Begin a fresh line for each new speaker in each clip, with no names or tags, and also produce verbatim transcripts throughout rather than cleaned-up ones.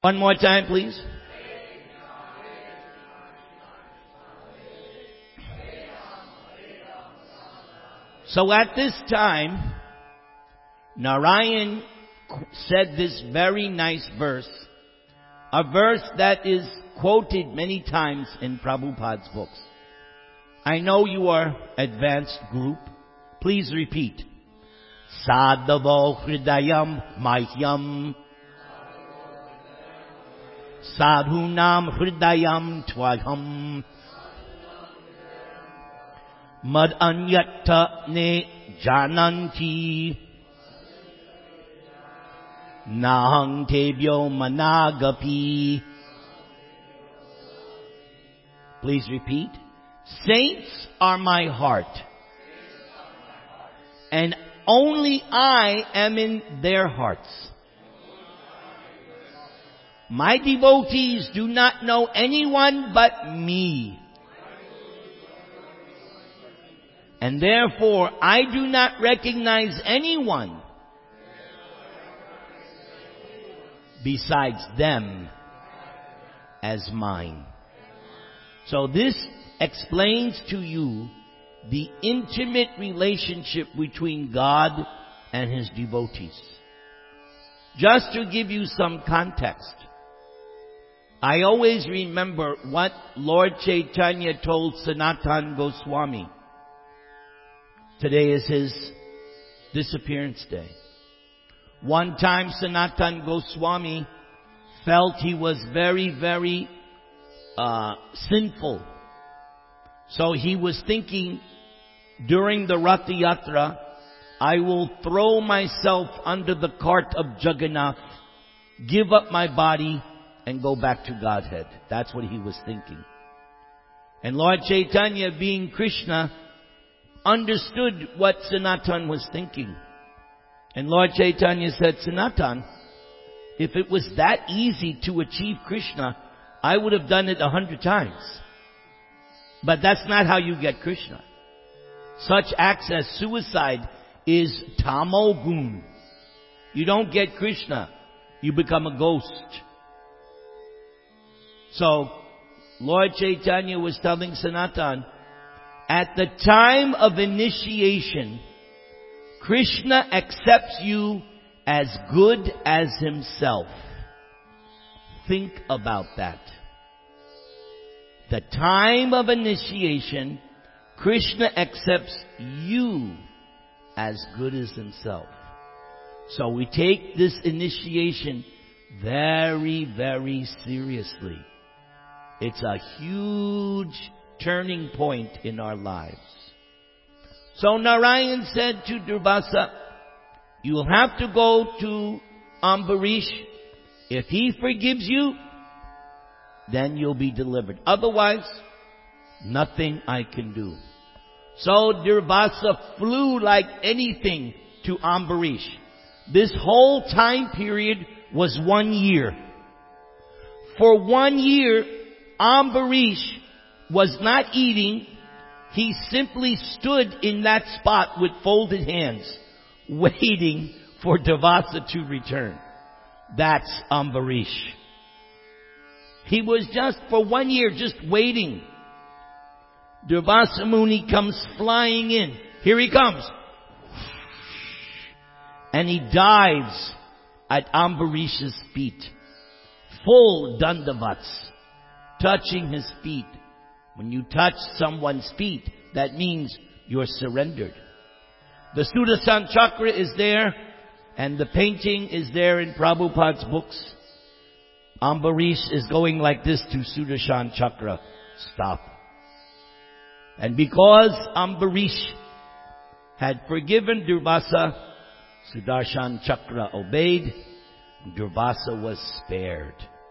One more time, please. So at this time, Narayan said this very nice verse, a verse that is quoted many times in Prabhupada's books. I know you are advanced group. Please repeat. Sadhavo hridayam mahyam sadhunam hridayam tvaham mad anyatta ne jananti nahang tebyo managapi. Please repeat. Saints are my heart, and only I am in their hearts. My devotees do not know anyone but me, and therefore I do not recognize anyone besides them as mine. So this explains to you the intimate relationship between God and His devotees. Just to give you some context, I always remember what Lord Chaitanya told Sanatana Goswami. Today is his disappearance day. One time Sanatana Goswami felt he was very, very uh, sinful. So he was thinking, during the Ratha Yatra, I will throw myself under the cart of Jagannath, give up my body, and go back to Godhead. That's what he was thinking. And Lord Chaitanya, being Krishna, understood what Sanatan was thinking. And Lord Chaitanya said, Sanatan, if it was that easy to achieve Krishna, I would have done it a hundred times. But that's not how you get Krishna. Such acts as suicide is tamo gun. You don't get Krishna, you become a ghost. So, Lord Chaitanya was telling Sanatan, at the time of initiation, Krishna accepts you as good as himself. Think about that. The time of initiation, Krishna accepts you as good as himself. So we take this initiation very, very seriously. It's a huge turning point in our lives. So Narayan said to Durvasa, you will have to go to Ambarish. If he forgives you, then you'll be delivered. Otherwise, nothing I can do. So Durvasa flew like anything to Ambarish. This whole time period was one year. For one year, Ambarish was not eating. He simply stood in that spot with folded hands, waiting for Durvasa to return. That's Ambarish. He was just for one year just waiting. Durvasa Muni comes flying in. Here he comes. And he dives at Ambarish's feet. Full dandavats, touching his feet. When you touch someone's feet, that means you're surrendered. The Sudarshan Chakra is there, and the painting is there in Prabhupada's books. Ambarish is going like this to Sudarshan Chakra. Stop. And because Ambarish had forgiven Durvasa, Sudarshan Chakra obeyed, Durvasa was spared.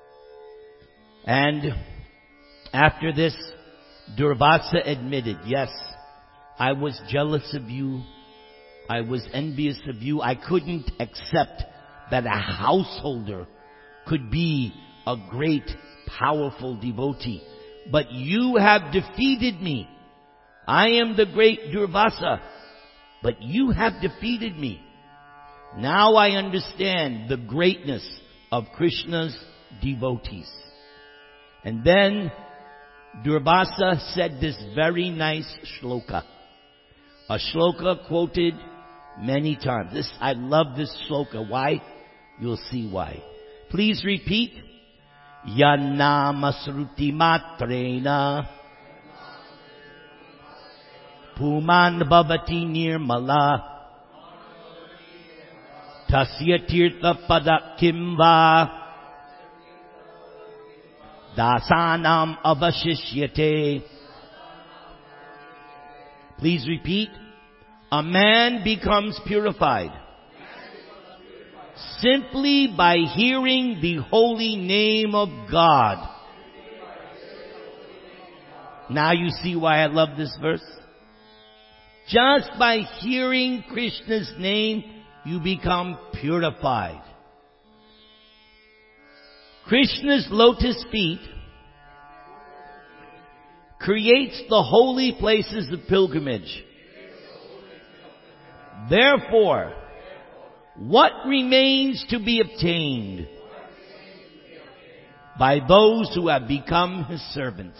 And after this, Durvasa admitted, yes, I was jealous of you. I was envious of you. I couldn't accept that a householder could be a great, powerful devotee. But you have defeated me. I am the great Durvasa, but you have defeated me. Now I understand the greatness of Krishna's devotees. And then Durvasa said this very nice shloka. A shloka quoted many times. This, I love this shloka. Why? You'll see why. Please repeat. Yanama sruti matrena puman bhavati nirmala tasya tirtha pada kimva dasanam avashishyate. Please repeat. A man becomes purified simply by hearing the holy name of God. Now you see why I love this verse. Just by hearing Krishna's name, you become purified. Krishna's lotus feet creates the holy places of pilgrimage. Therefore, what remains to be obtained by those who have become His servants?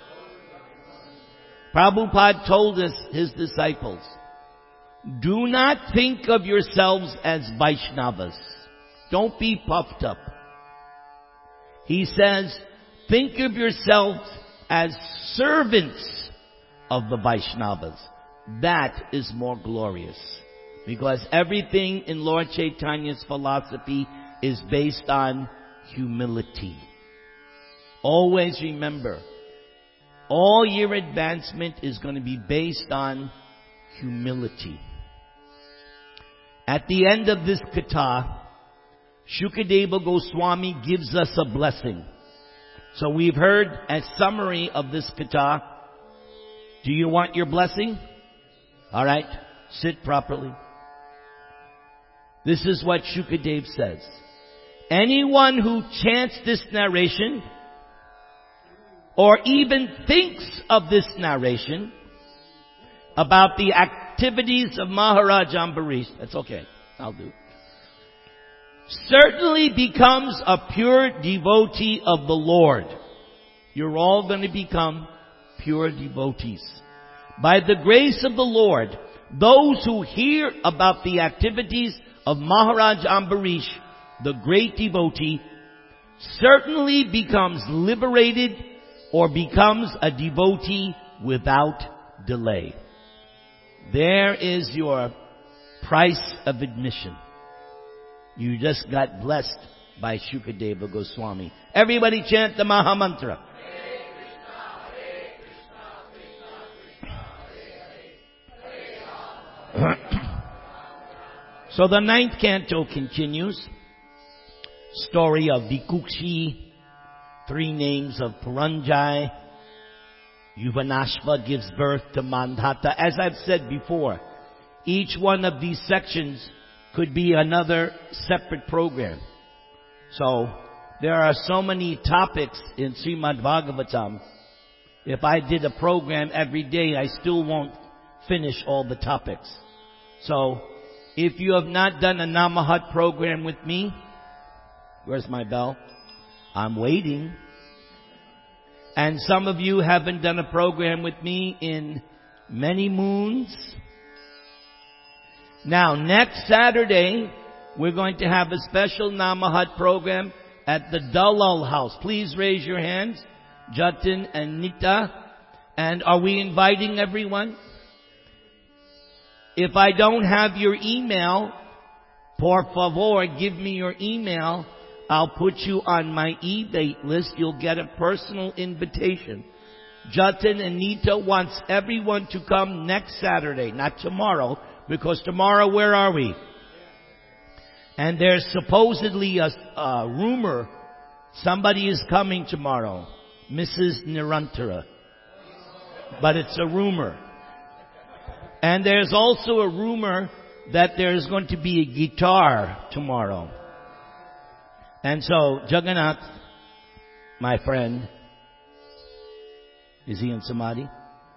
Prabhupada told us, His disciples, do not think of yourselves as Vaishnavas. Don't be puffed up. He says, think of yourselves as servants of the Vaishnavas. That is more glorious. Because everything in Lord Chaitanya's philosophy is based on humility. Always remember, all your advancement is going to be based on humility. At the end of this katha, Shukadeva Goswami gives us a blessing. So we've heard a summary of this katha. Do you want your blessing? All right, sit properly. This is what Shukadev says. Anyone who chants this narration or even thinks of this narration about the activities of Maharaj Ambarish, that's okay, I'll do, certainly becomes a pure devotee of the Lord. You're all going to become pure devotees. By the grace of the Lord, those who hear about the activities of Maharaj Ambarish, the great devotee, certainly becomes liberated or becomes a devotee without delay. There is your price of admission. You just got blessed by Shukadeva Goswami. Everybody chant the Maha Mantra. So the ninth canto continues. Story of Vikukshi, three names of Puranjai. Yuvanashva gives birth to Mandhata. As I've said before, each one of these sections could be another separate program. So there are so many topics in Srimad Bhagavatam. If I did a program every day, I still won't finish all the topics. So if you have not done a Namahat program with me, where's my bell? I'm waiting. And some of you haven't done a program with me in many moons. Now, next Saturday, we're going to have a special Namahat program at the Dalal House. Please raise your hands, Jatin and Nita. And are we inviting everyone? If I don't have your email, por favor, give me your email. I'll put you on my e-date list. You'll get a personal invitation. Jatin and Nita wants everyone to come next Saturday, not tomorrow, because tomorrow, where are we? And there's supposedly a, a rumor somebody is coming tomorrow, Missus Nirantara. But it's a rumor. And there's also a rumor that there's going to be a guitar tomorrow. And so, Jagannath, my friend, is he in Samadhi?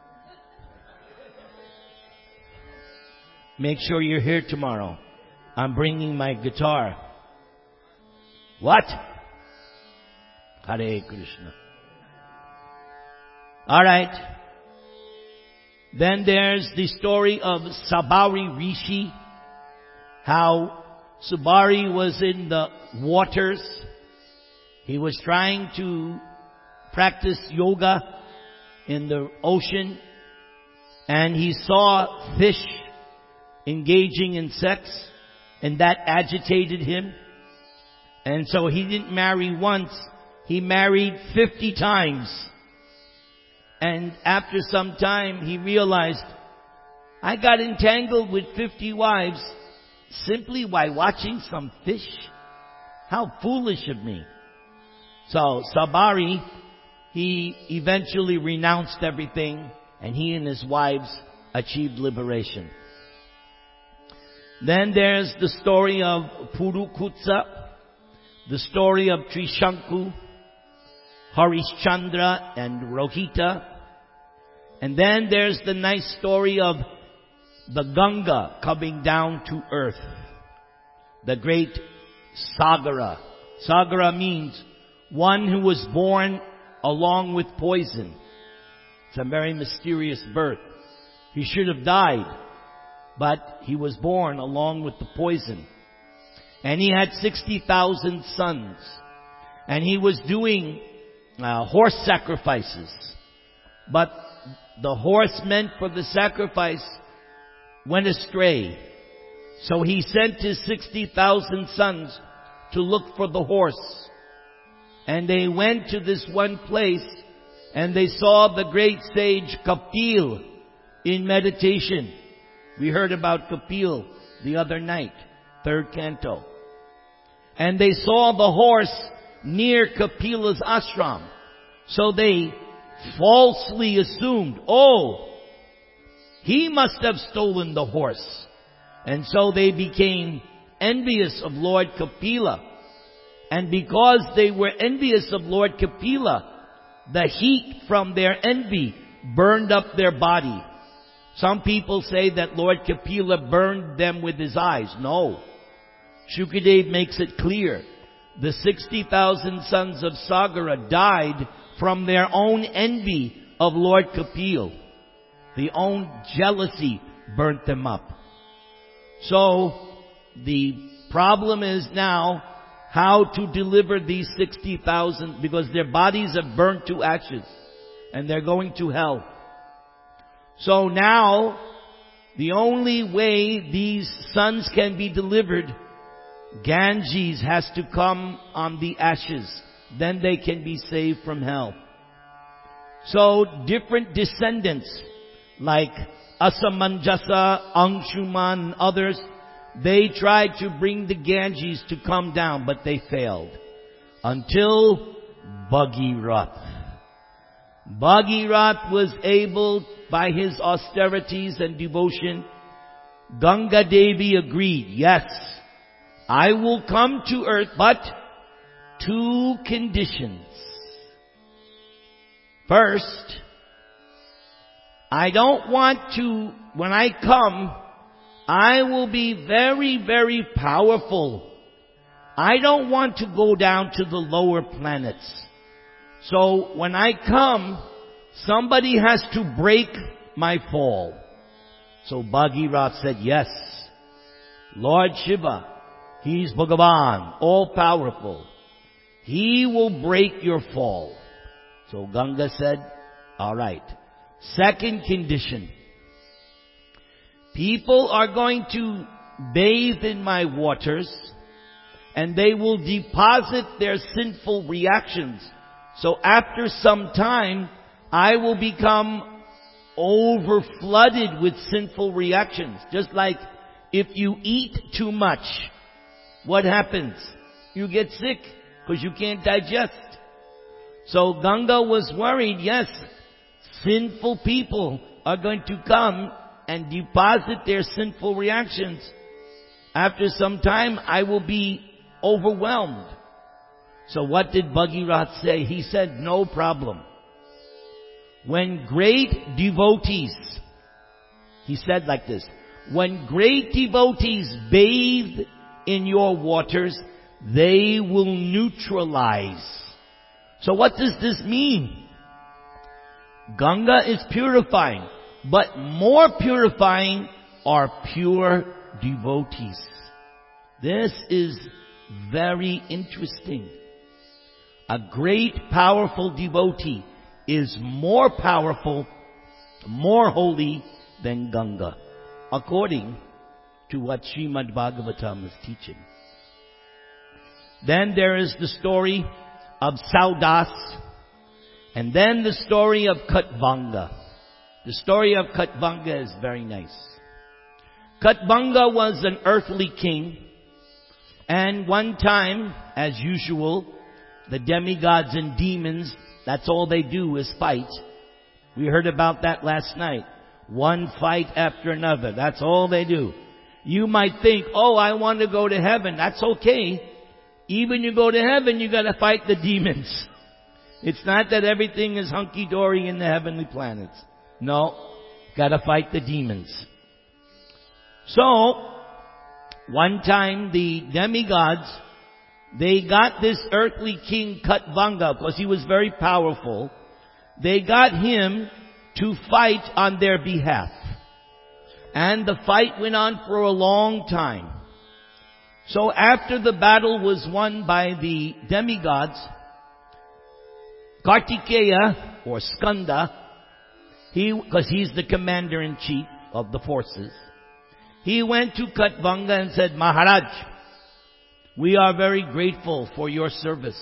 Make sure you're here tomorrow. I'm bringing my guitar. What? Hare Krishna. Alright. Then there's the story of Sabari Rishi. How Sabari was in the waters. He was trying to practice yoga in the ocean. And he saw fish engaging in sex. And that agitated him. And so he didn't marry once. He married fifty times. And after some time, he realized, I got entangled with fifty wives simply by watching some fish. How foolish of me. So Sabari, he eventually renounced everything, and he and his wives achieved liberation. Then there's the story of Purukutsa, the story of Trishanku, Harishchandra, and Rohita. And then there's the nice story of the Ganga coming down to earth. The great Sagara. Sagara means one who was born along with poison. It's a very mysterious birth. He should have died, but he was born along with the poison. And he had sixty thousand sons. And he was doing uh, horse sacrifices. But the horse meant for the sacrifice went astray. So he sent his sixty thousand sons to look for the horse. And they went to this one place and they saw the great sage Kapil in meditation. We heard about Kapil the other night, third canto. And they saw the horse near Kapila's ashram. So they falsely assumed, oh, he must have stolen the horse. And so they became envious of Lord Kapila. And because they were envious of Lord Kapila, the heat from their envy burned up their body. Some people say that Lord Kapila burned them with his eyes. No. Shukadev makes it clear. The sixty thousand sons of Sagara died from their own envy of Lord Kapil. The own jealousy burnt them up. So, the problem is now how to deliver these sixty thousand, because their bodies have burnt to ashes and they're going to hell. So now, the only way these sons can be delivered, Ganges has to come on the ashes. Then they can be saved from hell. So different descendants like Asamanjasa, Anshuman, and others, they tried to bring the Ganges to come down, but they failed. Until Bhagirath. Bhagirath was able, by his austerities and devotion, Ganga Devi agreed, yes, I will come to earth, but two conditions. First, I don't want to, when I come, I will be very, very powerful. I don't want to go down to the lower planets. So when I come, somebody has to break my fall. So Bhagirath said, yes, Lord Shiva, he's Bhagavan, all powerful. He will break your fall. So Ganga said, all right. Second condition. People are going to bathe in my waters and they will deposit their sinful reactions. So after some time, I will become over-flooded with sinful reactions. Just like if you eat too much, what happens? You get sick because you can't digest. So Ganga was worried, yes, sinful people are going to come and deposit their sinful reactions. After some time, I will be overwhelmed. So what did Bhagirath say? He said, no problem. When great devotees, he said like this, when great devotees bathe in your waters, they will neutralize. So what does this mean? Ganga is purifying, but more purifying are pure devotees. This is very interesting. A great, powerful devotee is more powerful, more holy than Ganga, according to what Srimad Bhagavatam is teaching. Then there is the story of Saudas, and then the story of Katvanga. The story of Katvanga is very nice. Katvanga was an earthly king, and one time, as usual, the demigods and demons, that's all they do is fight. We heard about that last night. One fight after another. That's all they do. You might think, oh, I want to go to heaven. That's okay. Even you go to heaven, you got to fight the demons. It's not that everything is hunky-dory in the heavenly planets. No, got to fight the demons. So, one time the demigods, they got this earthly king Katvanga, because he was very powerful. They got him to fight on their behalf. And the fight went on for a long time. So after the battle was won by the demigods, Kartikeya, or Skanda, he, because he's the commander-in-chief of the forces, he went to Katvanga and said, Maharaj, we are very grateful for your service.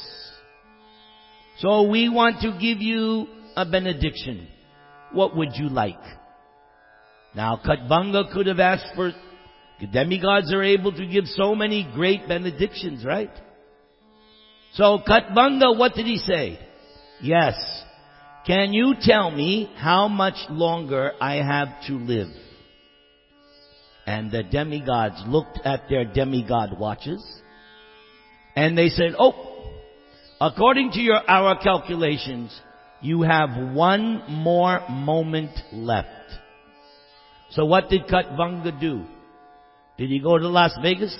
So we want to give you a benediction. What would you like? Now Katvanga could have asked for, demigods are able to give so many great benedictions, right? So Katvanga, what did he say? Yes. Can you tell me how much longer I have to live? And the demigods looked at their demigod watches, and they said, oh, according to your, our calculations, you have one more moment left. So what did Katvanga do? Did he go to Las Vegas?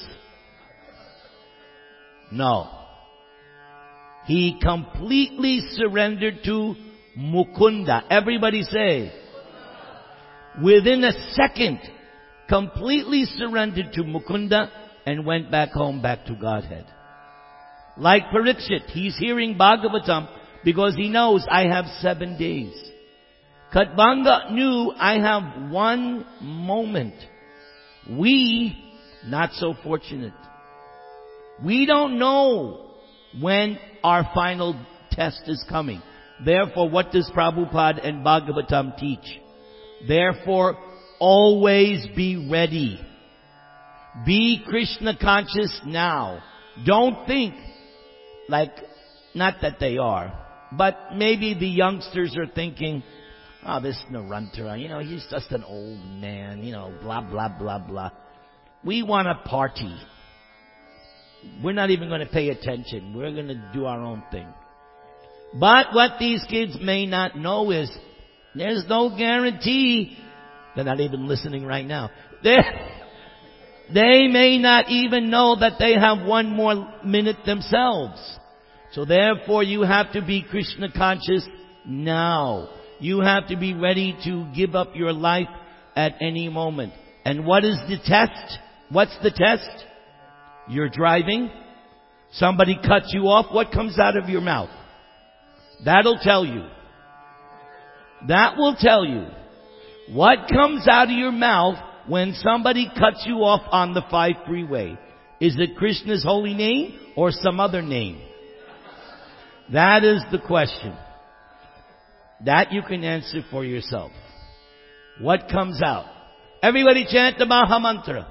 No. He completely surrendered to Mukunda. Everybody say, within a second, completely surrendered to Mukunda and went back home, back to Godhead. Like Parikshit, he's hearing Bhagavatam because he knows I have seven days. Katvanga knew I have one moment. We, not so fortunate. We don't know when our final test is coming. Therefore, what does Prabhupada and Bhagavatam teach? Therefore, always be ready. Be Krishna conscious now. Don't think like, not that they are, but maybe the youngsters are thinking, oh, this Narantara, you know, he's just an old man, you know, blah, blah, blah, blah. We want to party. We're not even going to pay attention. We're going to do our own thing. But what these kids may not know is, there's no guarantee. They're not even listening right now. They're, they may not even know that they have one more minute themselves. So therefore you have to be Krishna conscious now. You have to be ready to give up your life at any moment. And what is the test? What's the test? You're driving. Somebody cuts you off. What comes out of your mouth? That'll tell you. That will tell you. What comes out of your mouth when somebody cuts you off on the five freeway? Is it Krishna's holy name or some other name? That is the question. That you can answer for yourself. What comes out? Everybody chant the Maha Mantra.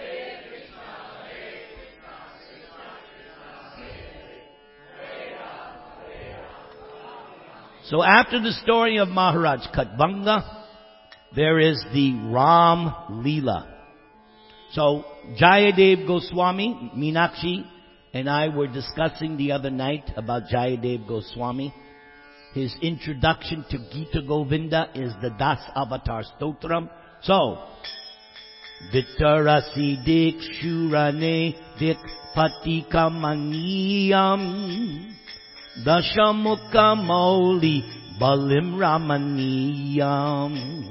So after the story of Maharaj Katvanga, there is the Ram Leela. So Jayadev Goswami, Meenakshi, and I were discussing the other night about Jayadev Goswami. His introduction to Gita Govinda is the Das Avatar Stotram. So, Vittarasi Dik Shurane Dik Patikamaniyam Dashamukha Mauli Balim Ramaniyam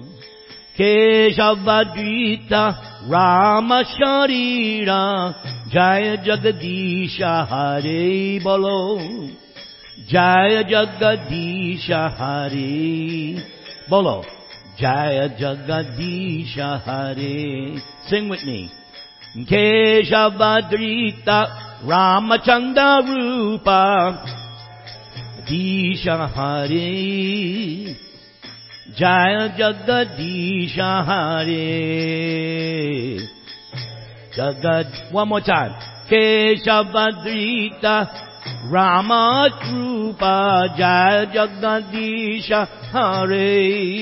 Keshavadrita Rama Sharira Jaya Jagadisha Hare Bolo Jaya Jagadisha Hare Bolo Jaya Jagadisha Hare. Sing with me. Keshavadrita Ramachanda Rupa Disha Hare Jaya Jagadisha Hare Jagad. One more time. Keshavadrita Ramatrupa Jaya Jagadisha Hare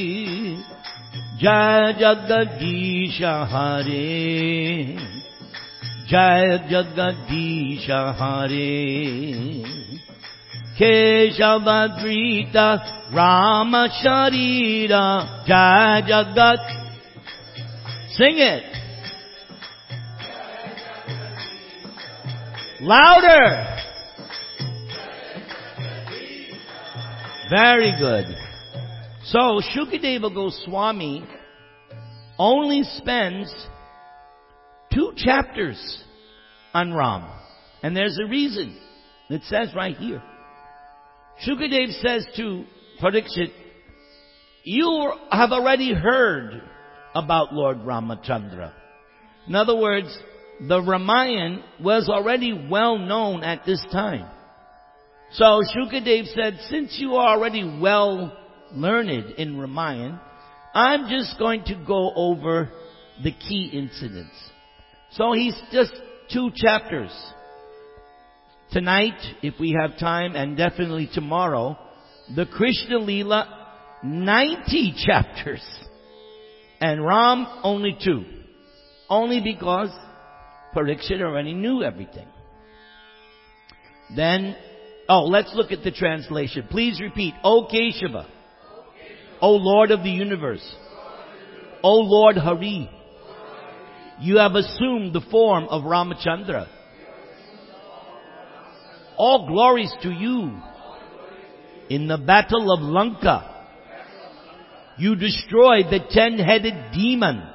Jaya Jagadisha Hare Jaya Jagadisha Hare Keshavadrita Rama Sharira Jaya Jagad. Sing it louder. Very good. So Shukadeva Goswami only spends two chapters on Ram. And there's a reason. It says right here. Shukadev says to Parikshit, you have already heard about Lord Ramachandra. In other words, the Ramayana was already well known at this time. So Shukadev said, since you are already well learned in Ramayana, I'm just going to go over the key incidents. So he's just two chapters. Tonight, if we have time, and definitely tomorrow, the Krishna Leela, ninety chapters. And Ram, only two. Only because Parikshit already knew everything. Then, oh, let's look at the translation. Please repeat. O Keshava, O Lord of the universe, O Lord Hari, you have assumed the form of Ramachandra. All glories to you. In the battle of Lanka, you destroyed the ten-headed demon,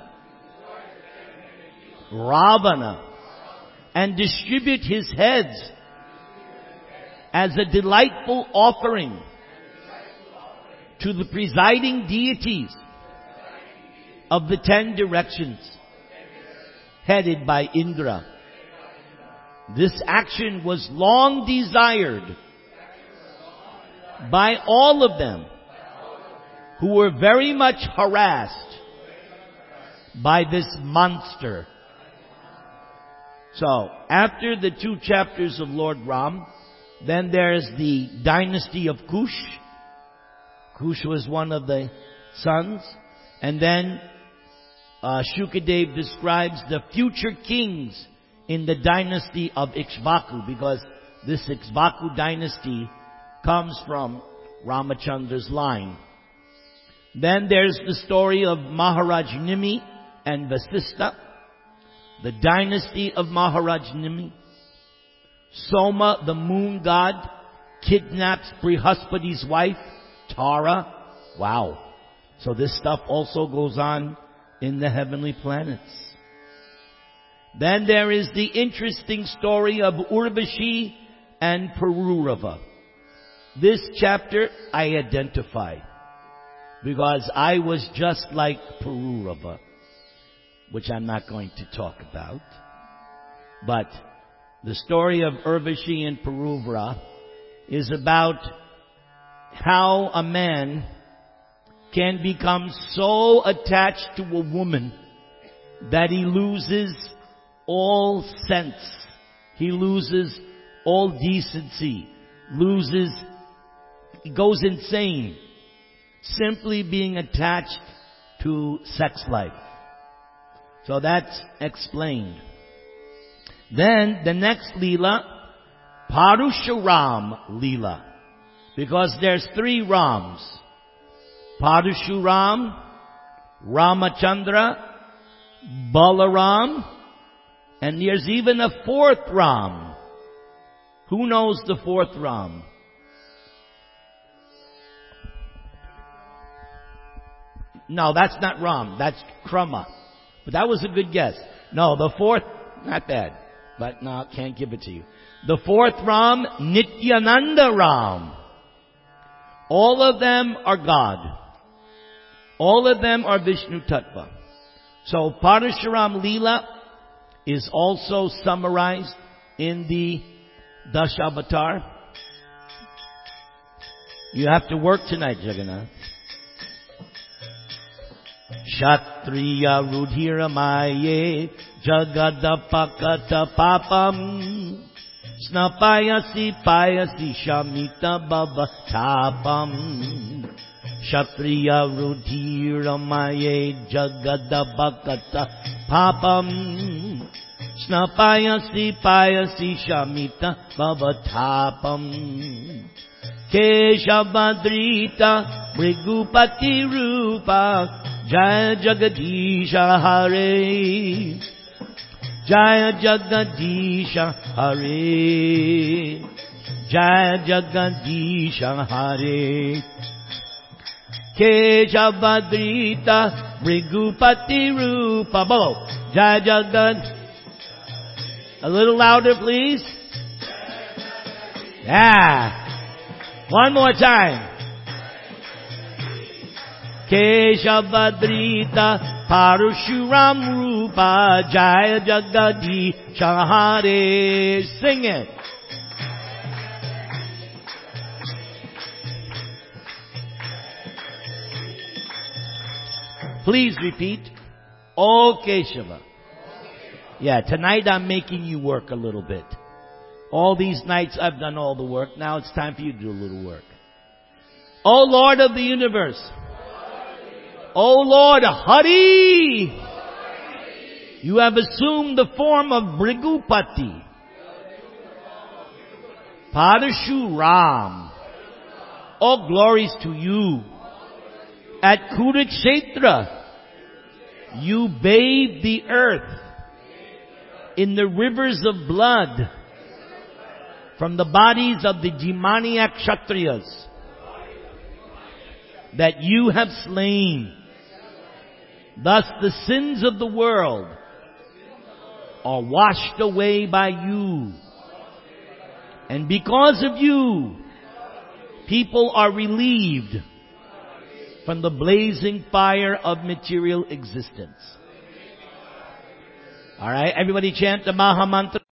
Ravana, and distribute his heads as a delightful offering to the presiding deities of the ten directions, headed by Indra. This action was long desired by all of them, who were very much harassed by this monster. So, after the two chapters of Lord Ram, then there's the dynasty of Kush. Kush was one of the sons. And then uh, Shukadev describes the future kings in the dynasty of Ikshvaku, because this Ikshvaku dynasty comes from Ramachandra's line. Then there's the story of Maharaj Nimi and Vasistha, the dynasty of Maharaj Nimi. Soma, the moon god, kidnaps Brihaspati's wife, Tara. Wow. So this stuff also goes on in the heavenly planets. Then there is the interesting story of Urvashi and Pururava. This chapter I identify, because I was just like Pururava, which I'm not going to talk about. But the story of Urvashi and Pururava is about how a man can become so attached to a woman that he loses all sense. He loses all decency. Loses, he goes insane. Simply being attached to sex life. So that's explained. Then the next Leela, Parushuram Leela. Because there's three Rams. Parashuram, Ramachandra, Balaram, and there's even a fourth Ram. Who knows the fourth Ram? No, that's not Ram. That's Krama. But that was a good guess. No, the fourth, not bad. But no, can't give it to you. The fourth Ram, Nityananda Ram. All of them are God. All of them are Vishnu Tattva. So Parashuram Leela is also summarized in the Dashavatar. You have to work tonight, Jagannath. Kshatriya Rudhira Maye Jagadapakata Papam Snapayasi Payasi Shamita Baba Tapam Kshatriya Rudhira Maye Jagadapakata Papam Snapayasi Payasi Shamita Baba Tapam Keshavadrita Brigupati Rupa Jaya Jagadisha Hare Jaya Jagadisha Hare Jaya Jagadisha Hare Keshavadrita Brigupati Rupa Bolo Jaya Jagad. A little louder please. Yeah. One more time. Keshavadrita Parashuram Rupa Jaya Jagadisha Hare. Sing it. Please repeat. O Keshava. Yeah, tonight I'm making you work a little bit. All these nights I've done all the work. Now it's time for you to do a little work. O Lord of the universe. O Lord Hari. You have assumed the form of Brigupati. Parashuram. All glories to you. At Kurukshetra, you bathed the earth in the rivers of blood from the bodies of the demoniac Kshatriyas that you have slain. Thus the sins of the world are washed away by you. And because of you, people are relieved from the blazing fire of material existence. Alright, everybody chant the Maha Mantra.